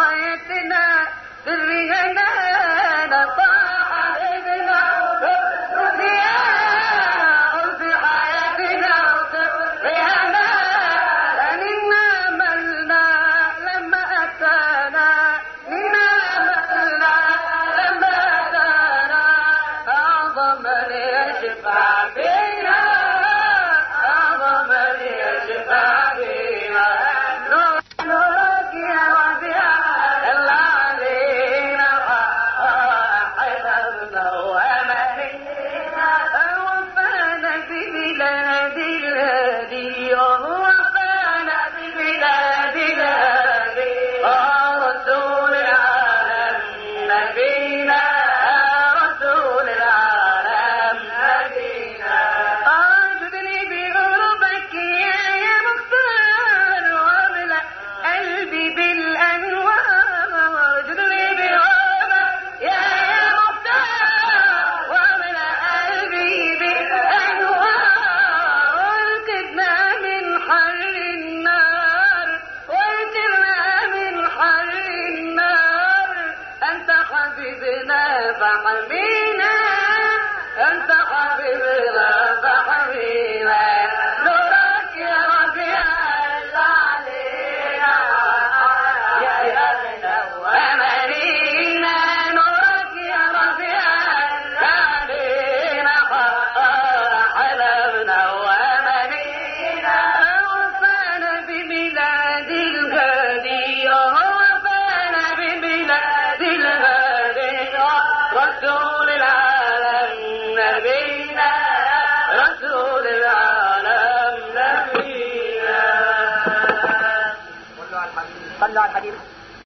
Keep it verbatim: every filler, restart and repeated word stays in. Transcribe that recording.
حياتنا سرنا نصاحبنا رؤيا في حياتنا سرنا لنا ملنا لما أتانا لنا ملنا لما أتانا أعظم من يشفع فينا أعظم من يشفع فينا نورك يا ربيع العلينا حفظنا وأمانينا وفانا ببلاد الهادي وفانا ببلاد الهادي رسول العالم نبينا رسول العالم نبينا أعجبني بقربك يا مختار واملأ قلبي بالأنوار أعجبني بقربك يا مختار واملأ قلبي بالأنوار واركبنا من حر النار واركبنا من حر النار أنت حبيبنا فحمينا أنت حبيبنا فحمينا نورك يا ربيع علينا يا يدنا وأمانينا نورك يا ربيع علينا حلمنا وأمانينا وفانا ببلاد الهادي وفانا ببلاد الهادي رسول العالم نبينا رسول العالم نبينا صلوا على الحبيب.